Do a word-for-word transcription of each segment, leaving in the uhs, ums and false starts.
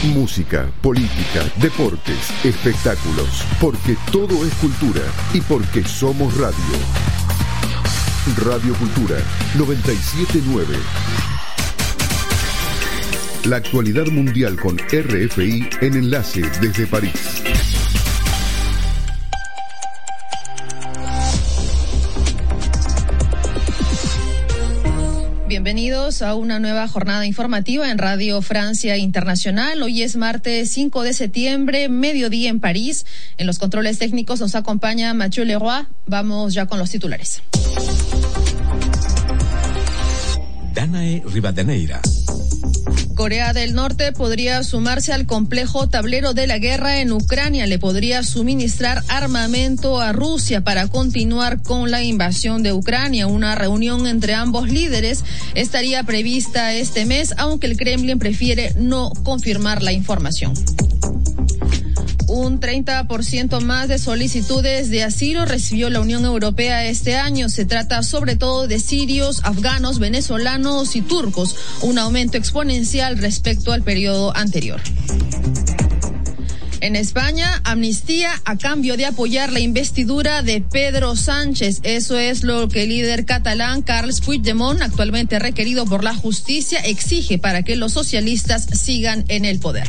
Música, política, deportes, espectáculos, porque todo es cultura y porque somos radio. Radio Cultura noventa y siete punto nueve. La actualidad mundial con R F I en enlace desde París. Bienvenidos a una nueva jornada informativa en Radio Francia Internacional. Hoy es martes cinco de septiembre, mediodía en París. En los controles técnicos nos acompaña Mathieu Leroy. Vamos ya con los titulares. Danae Rivadeneira. Corea del Norte podría sumarse al complejo tablero de la guerra en Ucrania. Le podría suministrar armamento a Rusia para continuar con la invasión de Ucrania. Una reunión entre ambos líderes estaría prevista este mes, aunque el Kremlin prefiere no confirmar la información. Un treinta por ciento más de solicitudes de asilo recibió la Unión Europea este año. Se trata sobre todo de sirios, afganos, venezolanos y turcos, un aumento exponencial respecto al periodo anterior. En España, amnistía a cambio de apoyar la investidura de Pedro Sánchez. Eso es lo que el líder catalán Carles Puigdemont, actualmente requerido por la justicia, exige para que los socialistas sigan en el poder.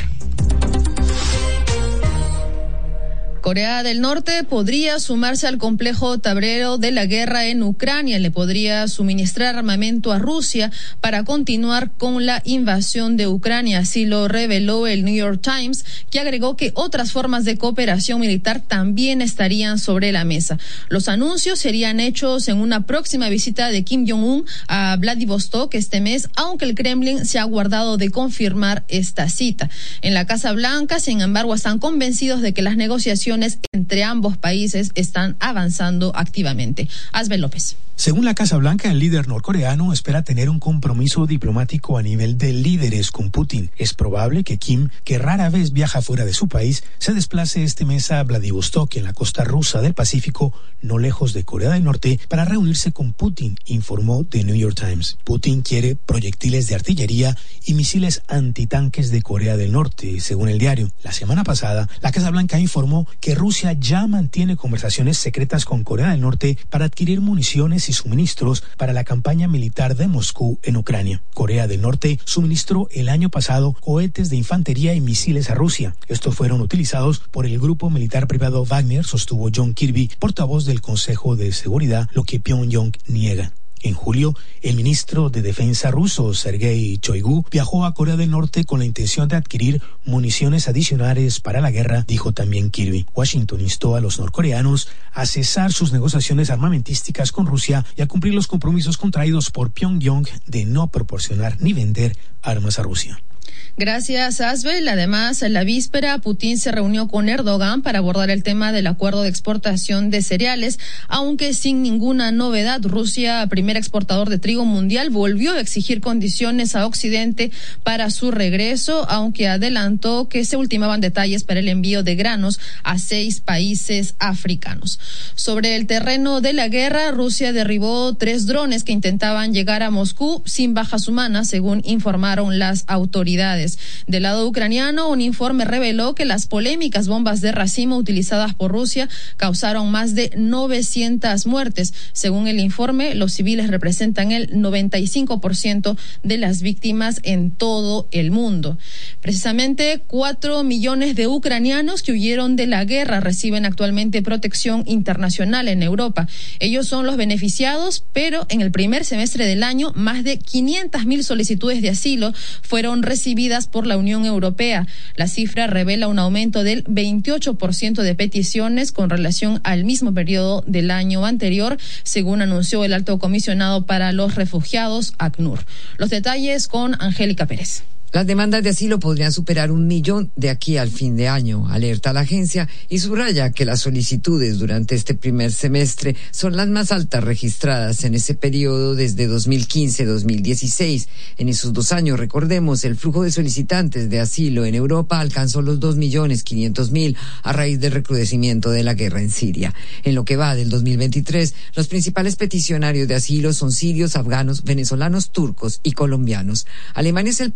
Corea del Norte podría sumarse al complejo tablero de la guerra en Ucrania. Le podría suministrar armamento a Rusia para continuar con la invasión de Ucrania. Así lo reveló el New York Times, que agregó que otras formas de cooperación militar también estarían sobre la mesa. Los anuncios serían hechos en una próxima visita de Kim Jong-un a Vladivostok este mes, aunque el Kremlin se ha guardado de confirmar esta cita. En la Casa Blanca, sin embargo, están convencidos de que las negociaciones entre ambos países están avanzando activamente. Asbel López. Según la Casa Blanca, el líder norcoreano espera tener un compromiso diplomático a nivel de líderes con Putin. Es probable que Kim, que rara vez viaja fuera de su país, se desplace este mes a Vladivostok, en la costa rusa del Pacífico, no lejos de Corea del Norte, para reunirse con Putin, informó The New York Times. Putin quiere proyectiles de artillería y misiles antitanques de Corea del Norte, según el diario. La semana pasada, la Casa Blanca informó que Rusia ya mantiene conversaciones secretas con Corea del Norte para adquirir municiones y suministros para la campaña militar de Moscú en Ucrania. Corea del Norte suministró el año pasado cohetes de infantería y misiles a Rusia. Estos fueron utilizados por el grupo militar privado Wagner, sostuvo John Kirby, portavoz del Consejo de Seguridad, lo que Pyongyang niega. En julio, el ministro de Defensa ruso, Sergei Shoigu, viajó a Corea del Norte con la intención de adquirir municiones adicionales para la guerra, dijo también Kirby. Washington instó a los norcoreanos a cesar sus negociaciones armamentísticas con Rusia y a cumplir los compromisos contraídos por Pyongyang de no proporcionar ni vender armas a Rusia. Gracias, Asbel. Además, en la víspera, Putin se reunió con Erdogan para abordar el tema del acuerdo de exportación de cereales, aunque sin ninguna novedad. Rusia, primer exportador de trigo mundial, volvió a exigir condiciones a Occidente para su regreso, aunque adelantó que se ultimaban detalles para el envío de granos a seis países africanos. Sobre el terreno de la guerra, Rusia derribó tres drones que intentaban llegar a Moscú sin bajas humanas, según informaron las autoridades. Del lado ucraniano, un informe reveló que las polémicas bombas de racimo utilizadas por Rusia causaron más de novecientas muertes. Según el informe, los civiles representan el noventa y cinco por ciento de las víctimas en todo el mundo. Precisamente cuatro millones de ucranianos que huyeron de la guerra reciben actualmente protección internacional en Europa. Ellos son los beneficiados, pero en el primer semestre del año, más de quinientas mil solicitudes de asilo fueron recibidas por la Unión Europea. La cifra revela un aumento del veintiocho por ciento de peticiones con relación al mismo periodo del año anterior, según anunció el alto comisionado para los refugiados, ACNUR. Los detalles con Angélica Pérez. Las demandas de asilo podrían superar un millón de aquí al fin de año, alerta la agencia, y subraya que las solicitudes durante este primer semestre son las más altas registradas en ese periodo desde dos mil quince a dos mil dieciséis. En esos dos años, recordemos, el flujo de solicitantes de asilo en Europa alcanzó los dos millones quinientos mil a raíz del recrudecimiento de la guerra en Siria. En lo que va del dos mil veintitrés, los principales peticionarios de asilo son sirios, afganos, venezolanos, turcos y colombianos. Alemania es el país que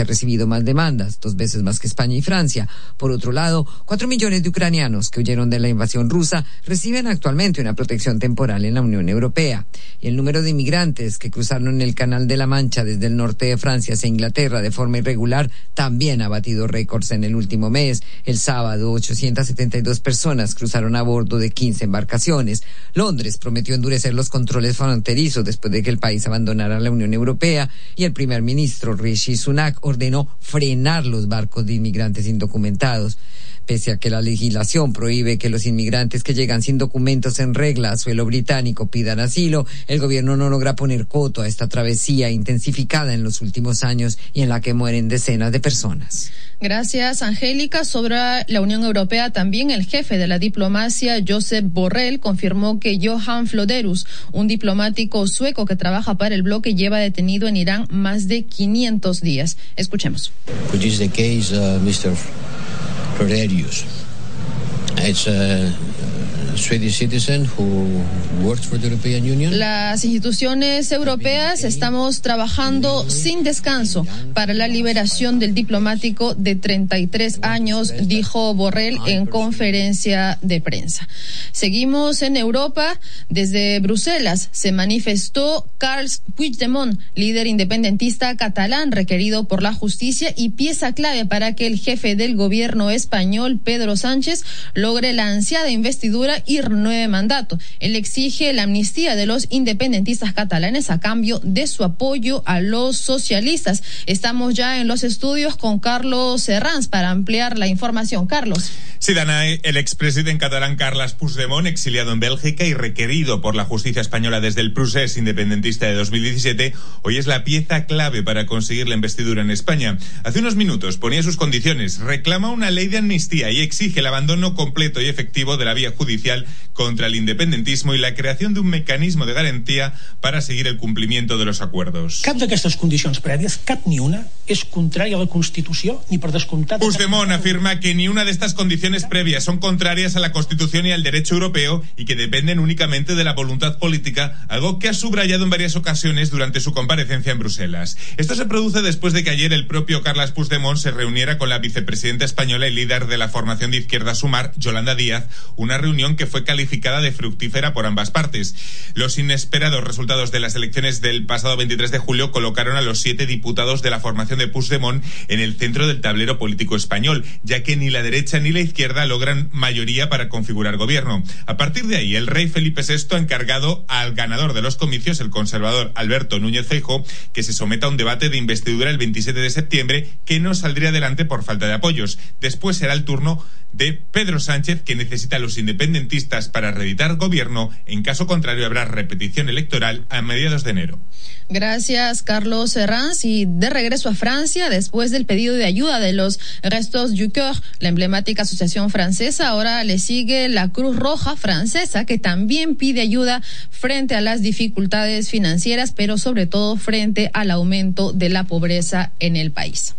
recibido más demandas, dos veces más que España y Francia. Por otro lado, cuatro millones de ucranianos que huyeron de la invasión rusa reciben actualmente una protección temporal en la Unión Europea. Y el número de inmigrantes que cruzaron el Canal de la Mancha desde el norte de Francia hacia Inglaterra de forma irregular también ha batido récords en el último mes. El sábado, ochocientas setenta y dos personas cruzaron a bordo de quince embarcaciones. Londres prometió endurecer los controles fronterizos después de que el país abandonara la Unión Europea, y el primer ministro Rishi Sunak ordenó frenar los barcos de inmigrantes indocumentados. Pese a que la legislación prohíbe que los inmigrantes que llegan sin documentos en regla a suelo británico pidan asilo, el gobierno no logra poner coto a esta travesía intensificada en los últimos años y en la que mueren decenas de personas. Gracias, Angélica. Sobre la Unión Europea, también el jefe de la diplomacia, Josep Borrell, confirmó que Johan Florderus, un diplomático sueco que trabaja para el bloque, lleva detenido en Irán más de quinientos días. Escuchemos. Which is the case, uh, mister Florderus. It's a Swedish citizen who works for the European Union. Las instituciones europeas estamos trabajando sin descanso para la liberación del diplomático de treinta y tres años, dijo Borrell en conferencia de prensa. Seguimos en Europa. Desde Bruselas se manifestó Carles Puigdemont, líder independentista catalán requerido por la justicia y pieza clave para que el jefe del gobierno español, Pedro Sánchez, logre la ansiada investidura y renueve mandato. Él exige la amnistía de los independentistas catalanes a cambio de su apoyo a los socialistas. Estamos ya en los estudios con Carlos Herranz para ampliar la información. Carlos. Sí, Danae, el expresidente catalán Carles Puigdemont, exiliado en Bélgica y requerido por la justicia española desde el procés independentista de dos mil diecisiete, hoy es la pieza clave para conseguir la investidura en España. Hace unos minutos ponía sus condiciones, reclama una ley de amnistía y exige el abandono completo y efectivo de la vía judicial contra el independentismo y la creación de un mecanismo de garantía para seguir el cumplimiento de los acuerdos. Cap d'aquestes condicions prèvies, cap ni una, és contrària a la Constitució ni per descomptat... Puigdemont afirma que ni una de estas condiciones previas son contrarias a la Constitución y al derecho europeo y que dependen únicamente de la voluntad política, algo que ha subrayado en varias ocasiones durante su comparecencia en Bruselas. Esto se produce después de que ayer el propio Carles Puigdemont se reuniera con la vicepresidenta española y líder de la formación de izquierda Sumar, Yolanda Díaz, una reunión que fue calificada de fructífera por ambas partes. Los inesperados resultados de las elecciones del pasado veintitrés de julio colocaron a los siete diputados de la formación de Puigdemont en el centro del tablero político español, ya que ni la derecha ni la izquierda logran mayoría para configurar gobierno. A partir de ahí, el rey Felipe sexto ha encargado al ganador de los comicios, el conservador Alberto Núñez Feijóo, que se someta a un debate de investidura el veintisiete de septiembre, que no saldría adelante por falta de apoyos. Después será el turno de Pedro Sánchez, que necesita a los independentistas para reeditar gobierno. En caso contrario, habrá repetición electoral a mediados de enero. Gracias, Carlos Herranz. Y de regreso a Francia, después del pedido de ayuda de los Restos du Cœur, la emblemática asociación francesa, ahora le sigue la Cruz Roja francesa, que también pide ayuda frente a las dificultades financieras, pero sobre todo frente al aumento de la pobreza en el país.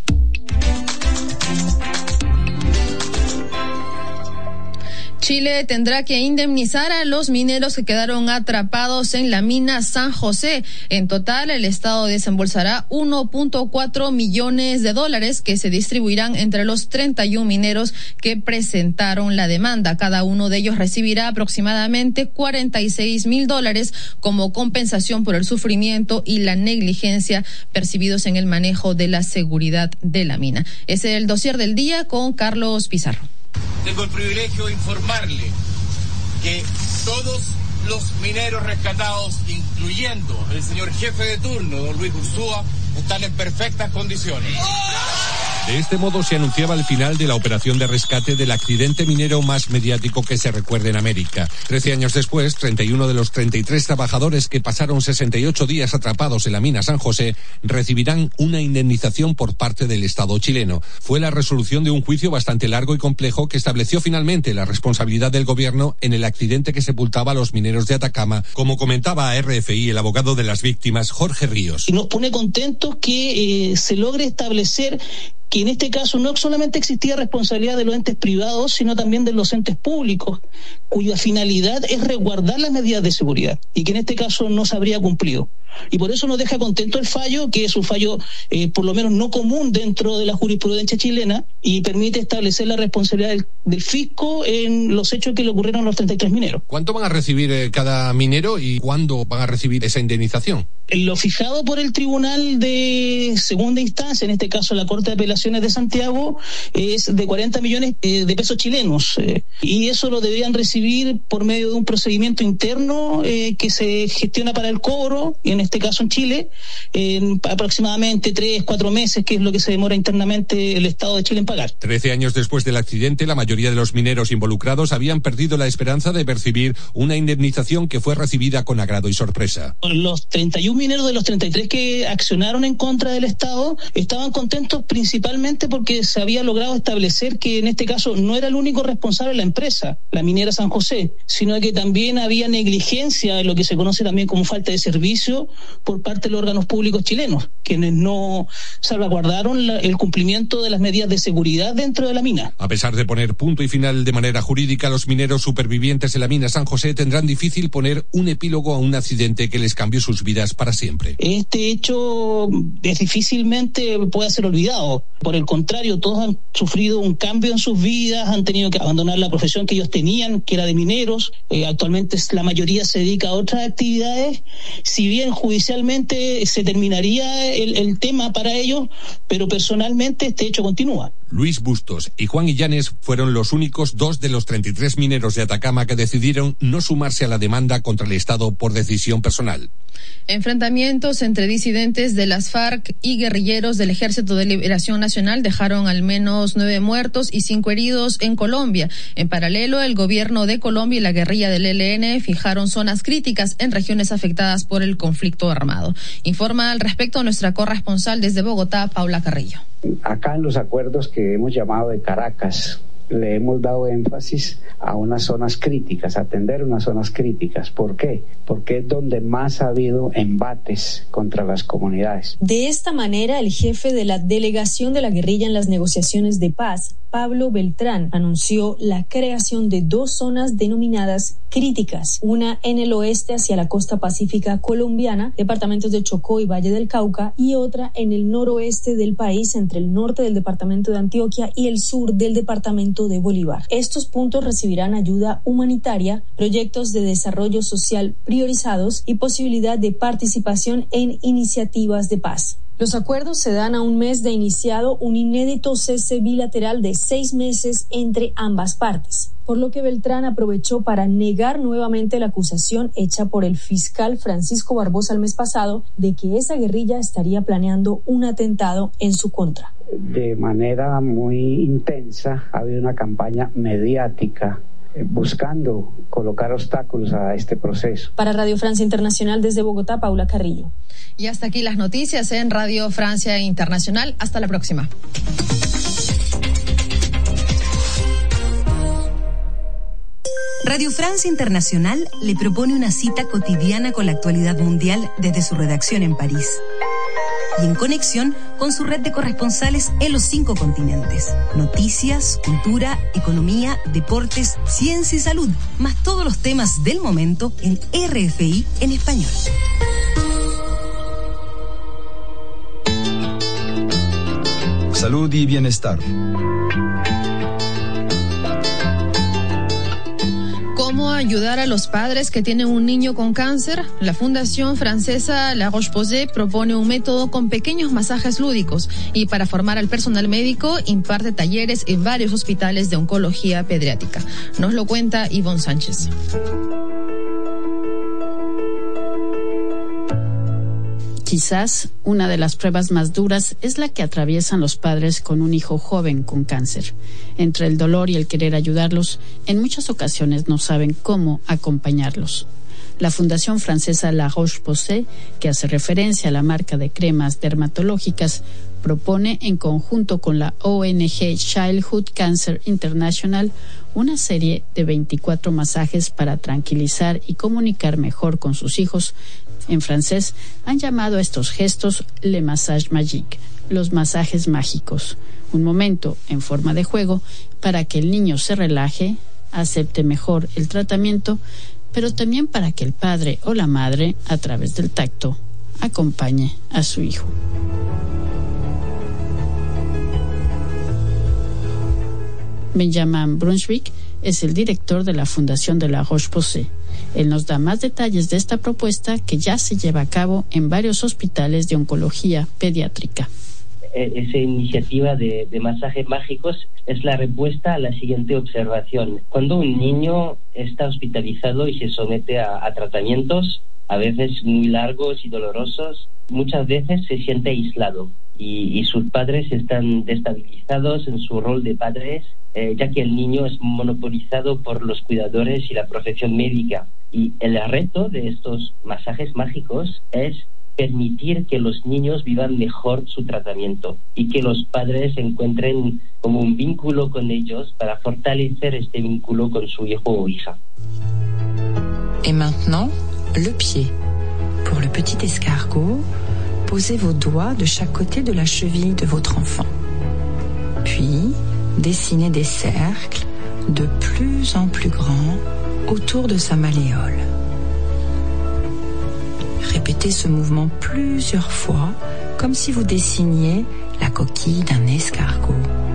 Chile tendrá que indemnizar a los mineros que quedaron atrapados en la mina San José. En total, el Estado desembolsará uno punto cuatro millones de dólares que se distribuirán entre los treinta y uno mineros que presentaron la demanda. Cada uno de ellos recibirá aproximadamente cuarenta y seis mil dólares como compensación por el sufrimiento y la negligencia percibidos en el manejo de la seguridad de la mina. Es el dossier del día con Carlos Pizarro. Tengo el privilegio de informarle que todos los mineros rescatados, incluyendo el señor jefe de turno, don Luis Ursúa, están en perfectas condiciones. De este modo se anunciaba el final de la operación de rescate del accidente minero más mediático que se recuerde en América. Trece años después, treinta y uno de los treinta y tres trabajadores que pasaron sesenta y ocho días atrapados en la mina San José recibirán una indemnización por parte del Estado chileno. Fue la resolución de un juicio bastante largo y complejo que estableció finalmente la responsabilidad del gobierno en el accidente que sepultaba a los mineros de Atacama, como comentaba a R F I el abogado de las víctimas, Jorge Ríos. Y nos pone contentos que eh, se logre establecer que en este caso no solamente existía responsabilidad de los entes privados, sino también de los entes públicos, cuya finalidad es resguardar las medidas de seguridad, y que en este caso no se habría cumplido. Y por eso nos deja contento el fallo, que es un fallo eh, por lo menos no común dentro de la jurisprudencia chilena, y permite establecer la responsabilidad del, del fisco en los hechos que le ocurrieron a los treinta y tres mineros. ¿Cuánto van a recibir eh, cada minero y cuándo van a recibir esa indemnización? Lo fijado por el Tribunal de Segunda Instancia, en este caso la Corte de Apelaciones de Santiago, es de cuarenta millones de pesos chilenos. Eh, y eso lo deberían recibir por medio de un procedimiento interno eh, que se gestiona para el cobro, y en este caso en Chile, en aproximadamente tres, cuatro meses, que es lo que se demora internamente el Estado de Chile en pagar. Trece años después del accidente, la mayoría de los mineros involucrados habían perdido la esperanza de percibir una indemnización que fue recibida con agrado y sorpresa. Los treinta y uno mineros de los treinta y tres que accionaron en contra del Estado estaban contentos principalmente porque se había logrado establecer que en este caso no era el único responsable la empresa, la minera San José, sino que también había negligencia, lo que se conoce también como falta de servicio por parte de los órganos públicos chilenos, quienes no salvaguardaron la, el cumplimiento de las medidas de seguridad dentro de la mina. A pesar de poner punto y final de manera jurídica, los mineros supervivientes en la mina San José tendrán difícil poner un epílogo a un accidente que les cambió sus vidas para siempre. Este hecho es difícilmente puede ser olvidado. Por el contrario, todos han sufrido un cambio en sus vidas, han tenido que abandonar la profesión que ellos tenían, que era de mineros. Eh, actualmente la mayoría se dedica a otras actividades. Si bien judicialmente se terminaría el, el tema para ellos, pero personalmente este hecho continúa. Luis Bustos y Juan Illanes fueron los únicos dos de los treinta y tres mineros de Atacama que decidieron no sumarse a la demanda contra el Estado por decisión personal. Enfrentamientos entre disidentes de las FARC y guerrilleros del Ejército de Liberación Nacional dejaron al menos nueve muertos y cinco heridos en Colombia. En paralelo, el gobierno de Colombia y la guerrilla del E L N fijaron zonas críticas en regiones afectadas por el conflicto armado. Informa al respecto nuestra corresponsal desde Bogotá, Paula Carrillo. Acá en los acuerdos que hemos llamado de Caracas, le hemos dado énfasis a unas zonas críticas, a atender unas zonas críticas. ¿Por qué? Porque es donde más ha habido embates contra las comunidades. De esta manera, el jefe de la delegación de la guerrilla en las negociaciones de paz, Pablo Beltrán, anunció la creación de dos zonas denominadas críticas, una en el oeste hacia la costa pacífica colombiana, departamentos de Chocó y Valle del Cauca, y otra en el noroeste del país, entre el norte del departamento de Antioquia y el sur del departamento de Bolívar. Estos puntos recibirán ayuda humanitaria, proyectos de desarrollo social priorizados y posibilidad de participación en iniciativas de paz. Los acuerdos se dan a un mes de iniciado un inédito cese bilateral de seis meses entre ambas partes, por lo que Beltrán aprovechó para negar nuevamente la acusación hecha por el fiscal Francisco Barbosa el mes pasado de que esa guerrilla estaría planeando un atentado en su contra. De manera muy intensa ha habido una campaña mediática buscando colocar obstáculos a este proceso. Para Radio Francia Internacional desde Bogotá, Paula Carrillo. Y hasta aquí las noticias en Radio Francia Internacional. Hasta la próxima. Radio Francia Internacional le propone una cita cotidiana con la actualidad mundial desde su redacción en París y en conexión con su red de corresponsales en los cinco continentes. Noticias, cultura, economía, deportes, ciencia y salud, más todos los temas del momento en R F I en español. Salud y bienestar. ¿Cómo ayudar a los padres que tienen un niño con cáncer? La Fundación Francesa La Roche-Posay propone un método con pequeños masajes lúdicos y para formar al personal médico imparte talleres en varios hospitales de oncología pediátrica. Nos lo cuenta Ivonne Sánchez. Quizás una de las pruebas más duras es la que atraviesan los padres con un hijo joven con cáncer. Entre el dolor y el querer ayudarlos, en muchas ocasiones no saben cómo acompañarlos. La Fundación Francesa La Roche-Posay, que hace referencia a la marca de cremas dermatológicas, propone en conjunto con la O N G Childhood Cancer International una serie de veinticuatro masajes para tranquilizar y comunicar mejor con sus hijos. En francés han llamado a estos gestos le massage magique, los masajes mágicos, Un momento en forma de juego para que el niño se relaje, acepte mejor el tratamiento, pero también para que el padre o la madre, a través del tacto, acompañe a su hijo. Benjamin Brunswick es el director de la Fundación de La Roche-Posay. Él nos da más detalles de esta propuesta que ya se lleva a cabo en varios hospitales de oncología pediátrica. Esa iniciativa de, de masajes mágicos es la respuesta a la siguiente observación. Cuando un niño está hospitalizado y se somete a, a tratamientos, a veces muy largos y dolorosos, muchas veces se siente aislado y, y sus padres están destabilizados en su rol de padres, eh, ya que el niño es monopolizado por los cuidadores y la profesión médica. Y el reto de estos masajes mágicos es permitir que los niños vivan mejor su tratamiento y que los padres encuentren como un vínculo con ellos para fortalecer este vínculo con su hijo o hija. Et maintenant, le pied. Pour le petit escargot, posez vos doigts de chaque côté de la cheville de votre enfant. Puis, dessinez des cercles de plus en plus grands autour de sa malléole. Répétez ce mouvement plusieurs fois, comme si vous dessiniez la coquille d'un escargot.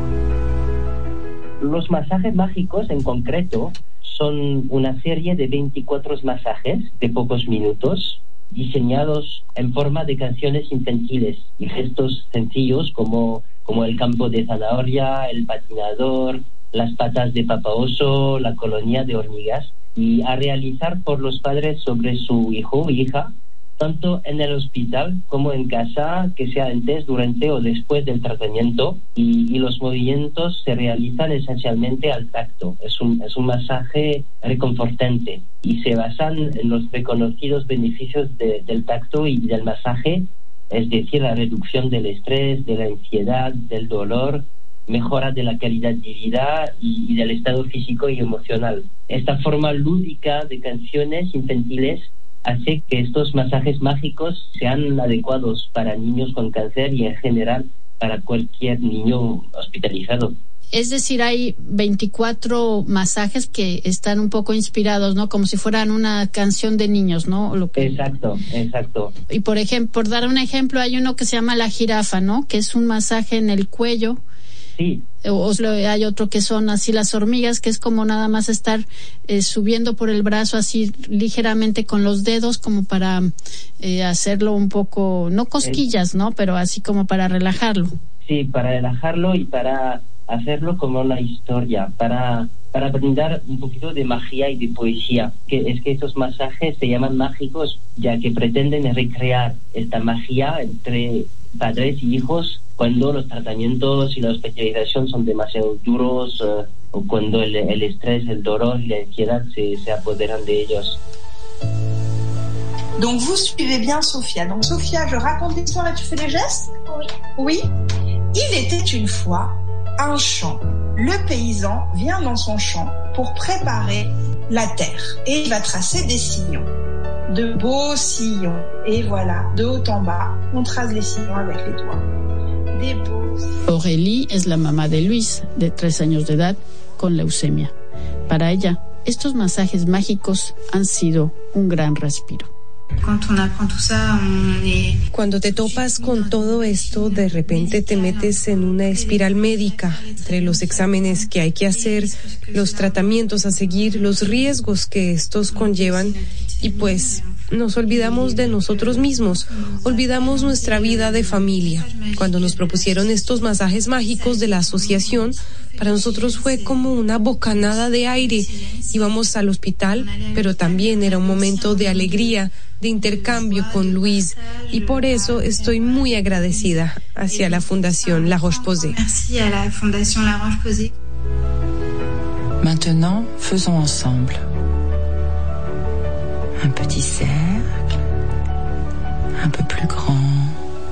Los masajes mágicos, en concreto, son una serie de veinticuatro masajes de pocos minutos, diseñados en forma de canciones infantiles y gestos sencillos como, como el campo de zanahoria, el patinador, las patas de papaoso, la colonia de hormigas, y a realizar por los padres sobre su hijo o hija, tanto en el hospital como en casa, que sea antes, durante o después del tratamiento, y, y los movimientos se realizan esencialmente al tacto. Es un, es un masaje reconfortante y se basan en los reconocidos beneficios de, del tacto y del masaje, es decir, la reducción del estrés, de la ansiedad, del dolor, mejora de la calidad de vida y, y del estado físico y emocional. Esta forma lúdica de canciones infantiles hace que estos masajes mágicos sean adecuados para niños con cáncer y en general para cualquier niño hospitalizado. Es decir, hay veinticuatro masajes que están un poco inspirados, ¿no? Como si fueran una canción de niños, ¿no? Lo que... Exacto, exacto. Y por ejemplo, por dar un ejemplo, hay uno que se llama la jirafa, ¿no? Que es un masaje en el cuello. Sí. O hay otro que son así las hormigas, que es como nada más estar eh, subiendo por el brazo así ligeramente con los dedos, como para eh, hacerlo un poco, no cosquillas, ¿no? Pero así como para relajarlo. Sí, para relajarlo y para hacerlo como una historia, para, para brindar un poquito de magia y de poesía. Que es que estos masajes se llaman mágicos, ya que pretenden recrear esta magia entre padres y hijos cuando los tratamientos y la hospitalización son demasiado duros, uh, o cuando el, el estrés, el dolor y la ansiedad se, se apoderan de ellos. Donc vous suivez bien Sophia. Donc Sophia, je raconte l'histoire et tu fais les gestes? Oui. Oui. Il était une fois un champ. Le paysan vient dans son champ pour préparer la terre et il va tracer des sillons. De beaux sillons. Et voilà, de haut en bas, on trace les sillons avec les doigts. Aurélie es la mamá de Luis, de tres años de edad, con leucemia. Para ella, estos masajes mágicos han sido un gran respiro. Cuando te topas con todo esto, de repente te metes en una espiral médica, entre los exámenes que hay que hacer, los tratamientos a seguir, los riesgos que estos conllevan, y pues nos olvidamos de nosotros mismos, olvidamos nuestra vida de familia. Cuando nos propusieron estos masajes mágicos de la asociación, para nosotros fue como una bocanada de aire. Íbamos al hospital, pero también era un momento de alegría, de intercambio con Luis, y por eso estoy muy agradecida hacia la Fundación La Roche-Posay. Merci à la Fondation La Roche-Posay. Maintenant, faisons ensemble un petit cercle, un peu plus grand,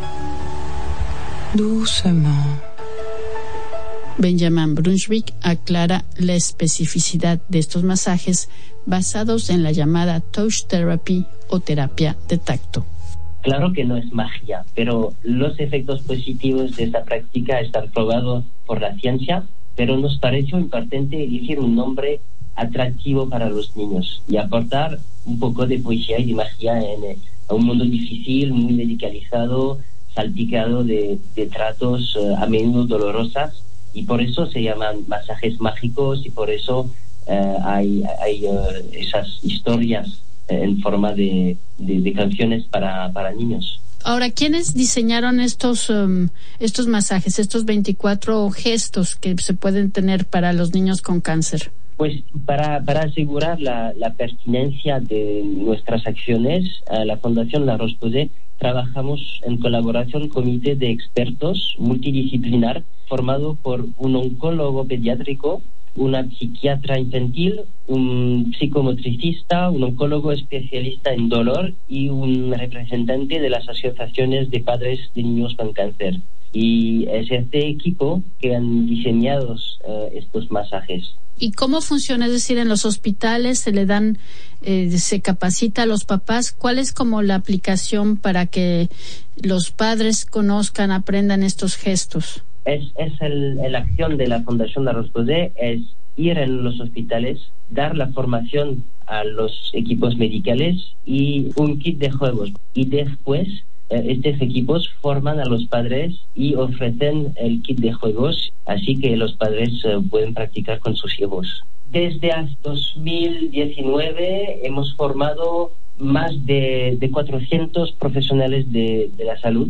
doucement. Benjamin Brunswick aclara la especificidad de estos masajes basados en la llamada touch therapy o terapia de tacto. Claro que no es magia, pero los efectos positivos de esta práctica están probados por la ciencia, pero nos pareció importante elegir un nombre atractivo para los niños y aportar un poco de poesía y de magia en, en un mundo difícil, muy medicalizado, salpicado de, de tratos uh, a menudo dolorosos, y por eso se llaman masajes mágicos y por eso uh, hay, hay uh, esas historias uh, en forma de, de, de canciones para, para niños. Ahora, ¿quiénes diseñaron estos um, estos masajes, estos veinticuatro gestos que se pueden tener para los niños con cáncer? Pues para, para asegurar la, la pertinencia de nuestras acciones, a la Fundación La Roche-Posay trabajamos en colaboración con un comité de expertos multidisciplinar formado por un oncólogo pediátrico, una psiquiatra infantil, un psicomotricista, un oncólogo especialista en dolor y un representante de las asociaciones de padres de niños con cáncer. Y es este equipo que han diseñado uh, estos masajes. ¿Y cómo funciona? Es decir, en los hospitales se le dan, eh, se capacita a los papás. ¿Cuál es como la aplicación para que los padres conozcan, aprendan estos gestos? Es, es el, la acción de la Fundación La Roche-Posay, es ir en los hospitales, dar la formación a los equipos medicales y un kit de juegos. Y después estos equipos forman a los padres y ofrecen el kit de juegos, así que los padres uh, pueden practicar con sus hijos. Desde dos mil diecinueve hemos formado más de, de cuatrocientos profesionales de, de la salud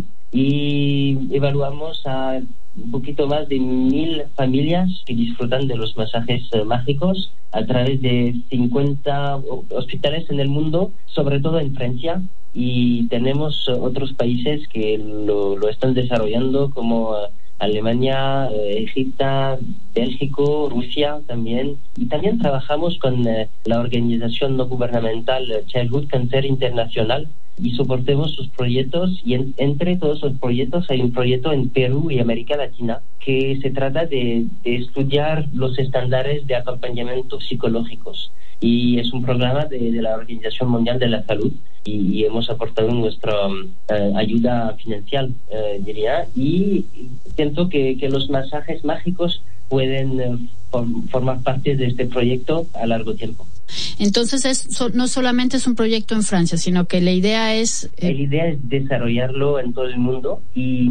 y evaluamos a un poquito más de mil familias que disfrutan de los masajes uh, mágicos a través de cincuenta hospitales en el mundo, sobre todo en Francia. Y tenemos uh, otros países que lo, lo están desarrollando como uh, Alemania, uh, Egipto, Bélgica, Rusia también. Y también trabajamos con uh, la organización no gubernamental uh, Childhood Cancer International y soportemos sus proyectos, y en, entre todos los proyectos hay un proyecto en Perú y América Latina que se trata de, de estudiar los estándares de acompañamiento psicológicos, y es un programa de, de la Organización Mundial de la Salud, y, y hemos aportado nuestra uh, ayuda financiera, uh, diría, y siento que, que los masajes mágicos pueden uh, form, formar parte de este proyecto a largo tiempo. Entonces es, so, no solamente es un proyecto en Francia, sino que la idea es... Eh... La idea es desarrollarlo en todo el mundo, y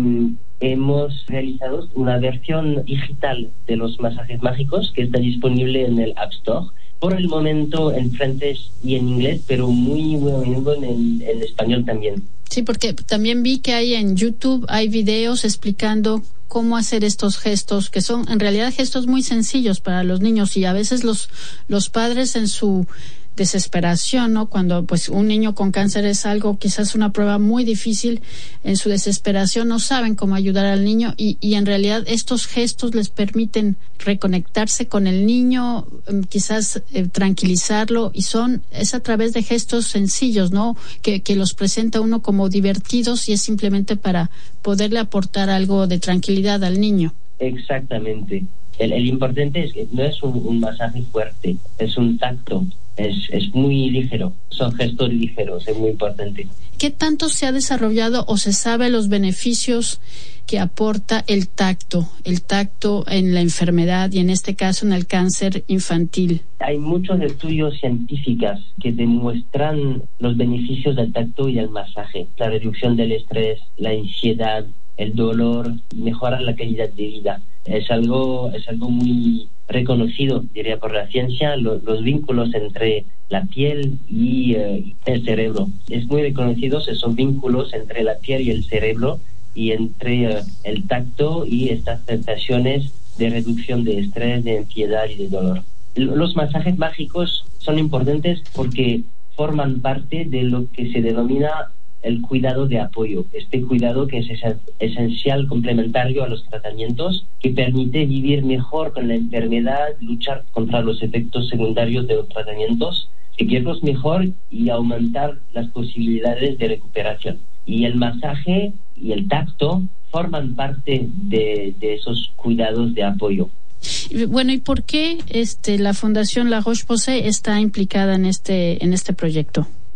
hemos realizado una versión digital de los masajes mágicos que está disponible en el App Store. Por el momento en francés y en inglés, pero muy muy a menudo en, en español también. Sí, porque también vi que hay en YouTube, hay videos explicando cómo hacer estos gestos, que son en realidad gestos muy sencillos para los niños, y a veces los, los padres en su desesperación, ¿no? Cuando pues un niño con cáncer es algo, quizás una prueba muy difícil, en su desesperación no saben cómo ayudar al niño, y, y en realidad estos gestos les permiten reconectarse con el niño, quizás eh, tranquilizarlo, y son, es a través de gestos sencillos, ¿no? Que, que los presenta uno como divertidos, y es simplemente para poderle aportar algo de tranquilidad al niño. Exactamente. El, el importante es que no es un, un masaje fuerte, es un tacto. Es, es muy ligero, son gestos ligeros, es muy importante. ¿Qué tanto se ha desarrollado o se sabe los beneficios que aporta el tacto, el tacto en la enfermedad y en este caso en el cáncer infantil? Hay muchos estudios científicos que demuestran los beneficios del tacto y el masaje, la reducción del estrés, la ansiedad, el dolor, mejorar la calidad de vida. Es algo, es algo muy reconocido, diría, por la ciencia, lo, los vínculos entre la piel y uh, el cerebro. Es muy reconocido esos vínculos entre la piel y el cerebro, y entre uh, el tacto y estas sensaciones de reducción de estrés, de ansiedad y de dolor. Los masajes mágicos son importantes porque forman parte de lo que se denomina el cuidado de apoyo, este cuidado que es esencial, complementario a los tratamientos, que permite vivir mejor con la enfermedad, luchar contra los efectos secundarios de los tratamientos, seguirlos mejor y aumentar las posibilidades de recuperación. Y el masaje y el tacto forman parte de, de esos cuidados de apoyo. Bueno, ¿y por qué este, la Fundación La Roche-Posay está implicada en este, en este proyecto?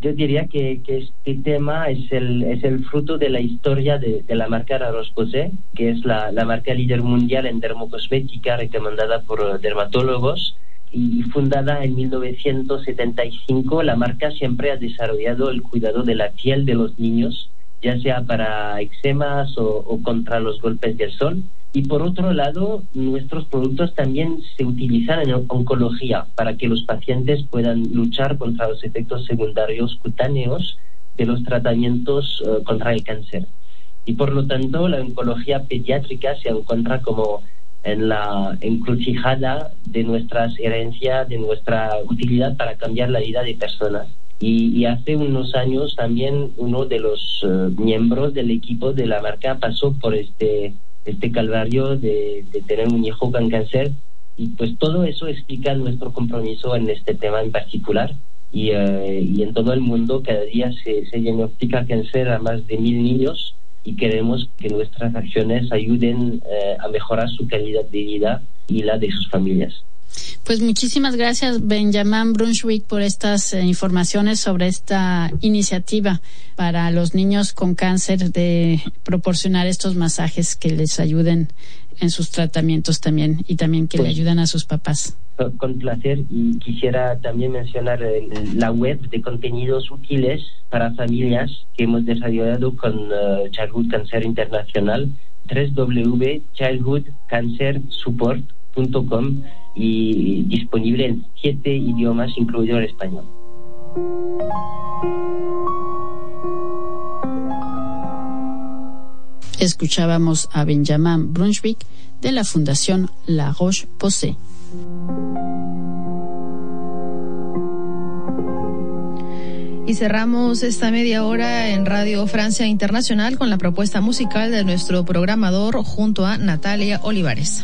Yo diría que, que este tema es el, es el fruto de la historia de, de la marca La Roche-Posay, que es la, la marca líder mundial en dermocosmética recomendada por dermatólogos. Y fundada en mil novecientos setenta y cinco, la marca siempre ha desarrollado el cuidado de la piel de los niños, ya sea para eczemas o, o contra los golpes del sol. Y por otro lado, nuestros productos también se utilizan en oncología para que los pacientes puedan luchar contra los efectos secundarios cutáneos de los tratamientos uh, contra el cáncer. Y por lo tanto, la oncología pediátrica se encuentra como en la encrucijada de nuestras herencias, de nuestra utilidad para cambiar la vida de personas. Y, y hace unos años también uno de los uh, miembros del equipo de la marca pasó por este, este calvario de, de tener un hijo con cáncer, y pues todo eso explica nuestro compromiso en este tema en particular. Y, uh, y en todo el mundo cada día se, se diagnostica cáncer a más de mil niños, y queremos que nuestras acciones ayuden eh, a mejorar su calidad de vida y la de sus familias. Pues muchísimas gracias, Benjamin Brunswick, por estas eh, informaciones sobre esta iniciativa para los niños con cáncer de proporcionar estos masajes que les ayuden en sus tratamientos también, y también que pues, le ayudan a sus papás. Con placer, y quisiera también mencionar el, la web de contenidos útiles para familias que hemos desarrollado con uh, Childhood Cancer Internacional, doble u doble u doble u punto childhood cancer support punto com, y disponible en siete idiomas, incluido el español. Escuchábamos a Benjamin Brunswick de la Fundación La Roche-Posay. Y cerramos esta media hora en Radio Francia Internacional con la propuesta musical de nuestro programador junto a Natalia Olivares.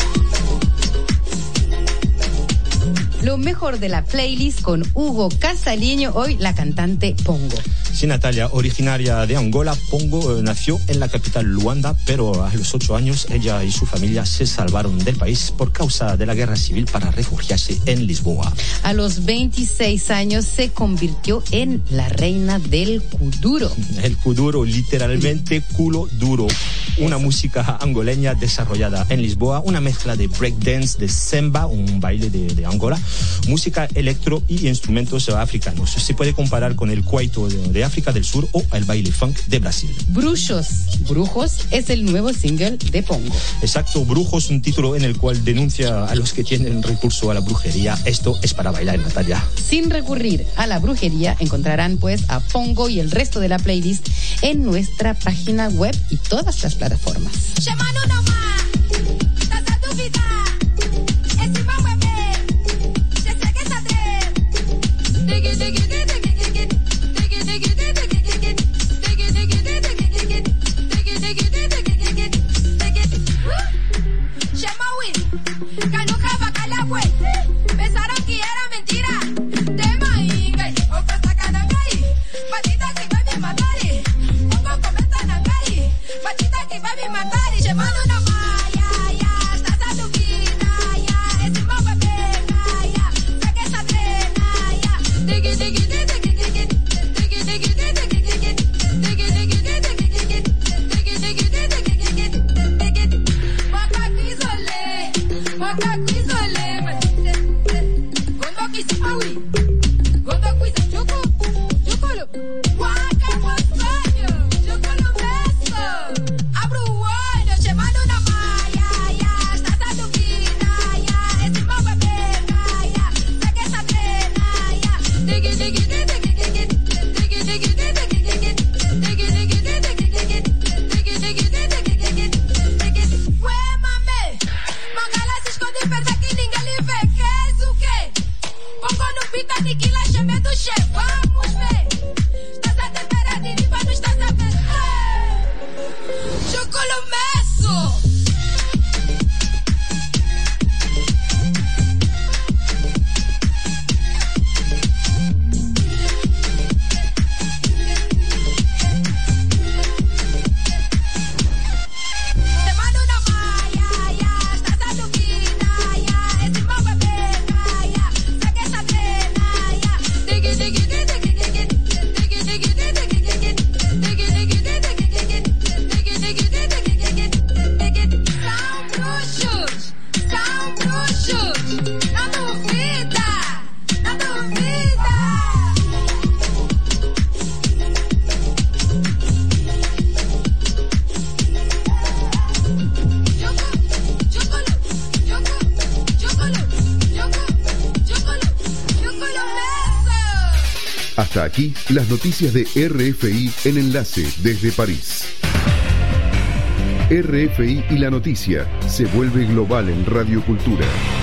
Lo mejor de la playlist con Hugo Casaliño, hoy la cantante Pongo. Sí, Natalia, originaria de Angola, Pongo eh, nació en la capital Luanda, pero a los ocho años ella y su familia se salvaron del país por causa de la guerra civil para refugiarse en Lisboa. A los veintiséis años se convirtió en la reina del kuduro. El kuduro, literalmente culo duro. Una música angoleña desarrollada en Lisboa, una mezcla de breakdance, de semba, un baile de, de Angola, música electro y instrumentos africanos. Se puede comparar con el cueito de, de África del Sur o el baile funk de Brasil. Bruxos, Brujos es el nuevo single de Pongo. Exacto, Brujos, un título en el cual denuncia a los que tienen recurso a la brujería. Esto es para bailar, Natalia. Sin recurrir a la brujería, encontrarán pues a Pongo y el resto de la playlist en nuestra página web y todas las plataformas. Dig it, dig it, dig it. Hasta aquí las noticias de R F I en Enlace desde París. R F I y la noticia se vuelve global en Radio Cultura.